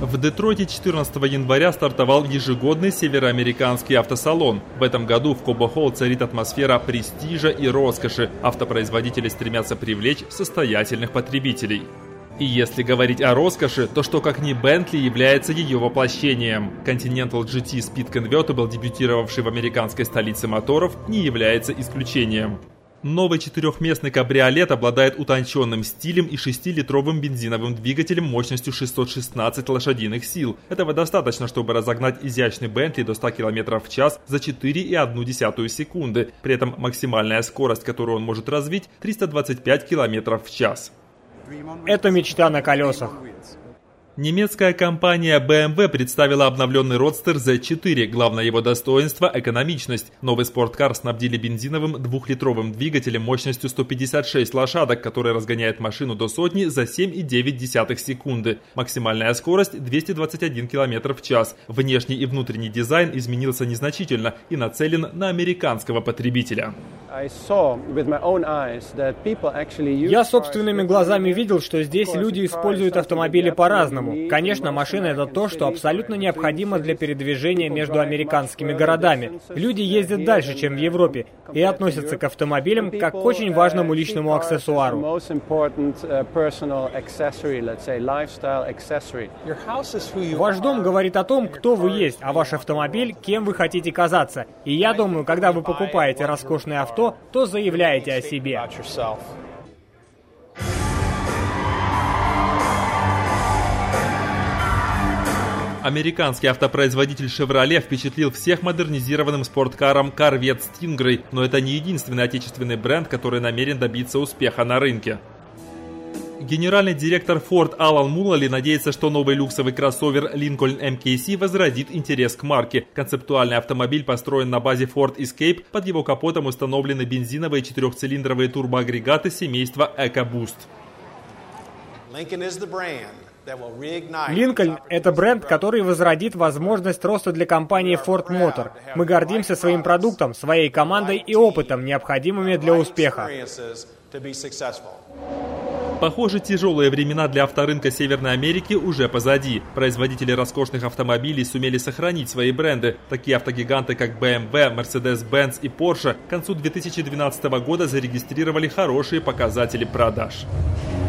В Детройте 14 января стартовал ежегодный североамериканский автосалон. В этом году в Кобо-Холл царит атмосфера престижа и роскоши. Автопроизводители стремятся привлечь состоятельных потребителей. И если говорить о роскоши, то что как ни Bentley является ее воплощением. Continental GT Speed Convertible, дебютировавший в американской столице моторов, не является исключением. Новый четырехместный кабриолет обладает утонченным стилем и 6-литровым бензиновым двигателем мощностью 616 лошадиных сил. Этого достаточно, чтобы разогнать изящный Bentley до 100 км в час за 4,1 секунды. При этом максимальная скорость, которую он может развить, 325 км в час. Это мечта на колесах. Немецкая компания BMW представила обновленный Roadster Z4. Главное его достоинство – экономичность. Новый спорткар снабдили бензиновым 2-литровым двигателем мощностью 156 лошадок, который разгоняет машину до сотни за 7,9 секунды. Максимальная скорость – 221 км в час. Внешний и внутренний дизайн изменился незначительно и нацелен на американского потребителя. Я собственными глазами видел, что здесь люди используют автомобили по-разному. Конечно, машина — это то, что абсолютно необходимо для передвижения между американскими городами. Люди ездят дальше, чем в Европе, и относятся к автомобилям как к очень важному личному аксессуару. Ваш дом говорит о том, кто вы есть, а ваш автомобиль — кем вы хотите казаться. И я думаю, когда вы покупаете роскошное авто, то заявляете о себе. Американский автопроизводитель Chevrolet впечатлил всех модернизированным спорткаром Corvette Stingray, но это не единственный отечественный бренд, который намерен добиться успеха на рынке. Генеральный директор Ford Алан Муллали надеется, что новый люксовый кроссовер Lincoln MKC возродит интерес к марке. Концептуальный автомобиль построен на базе Ford Escape, под его капотом установлены бензиновые 4-цилиндровые турбоагрегаты семейства EcoBoost. Линкольн — это бренд, который возродит возможность роста для компании Ford Motor. Мы гордимся своим продуктом, своей командой и опытом, необходимыми для успеха. Похоже, тяжелые времена для авторынка Северной Америки уже позади. Производители роскошных автомобилей сумели сохранить свои бренды. Такие автогиганты, как BMW, Mercedes-Benz и Porsche, к концу 2012 года зарегистрировали хорошие показатели продаж.